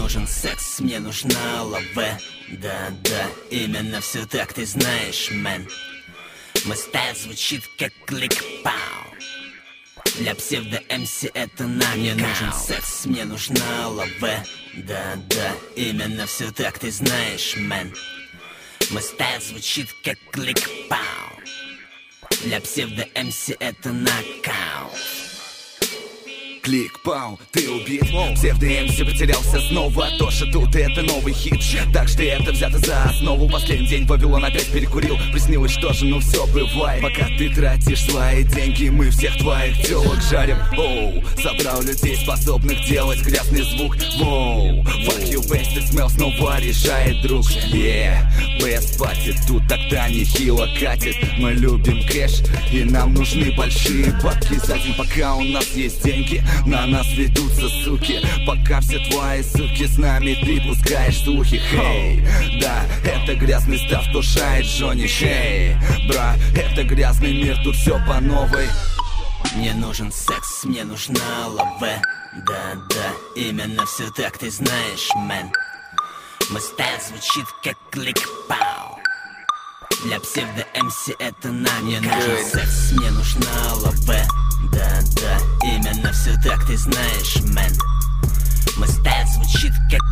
нужен секс, мне нужна лаве. Да, именно все так, ты знаешь, мэн. Мой стайл звучит как клик-пау. Для псевдо-МС это нокаут. Мне нужен секс, мне нужна лаве. Да, именно все так, ты знаешь, мэн. Мой стайл звучит как клик-пау. Для псевдо-МС это нокаут. Клик-пау, ты убит. Псевдо-МС потерялся снова. То, что тут это новый хит. Так что это взято за основу. Последний день Вавилон опять перекурил. Приснилось, что же, ну все бывает. Пока ты тратишь свои деньги, мы всех твоих телок жарим. Оу, собрал людей, способных делать грязный звук. Воу, fuck you, wasted smell, снова решает друг. Best party, тут тогда нехило катит. Мы любим кэш, и нам нужны большие бабки за день, пока у нас есть деньги. На нас ведутся суки. Пока все твои суки с нами, ты пускаешь слухи. Хей, да, это грязный став, то шает Джонни. Хей, бра, это грязный мир, тут все по новой. Мне нужен секс, мне нужна лаве. Да, именно все так, ты знаешь, мэн. Мой стайл звучит как клик-пау. Для псевдо-МС это нокаут. Мне нужен секс, мне нужна лаве. Да, именно все так, ты знаешь, мэн. Мой стайл звучит как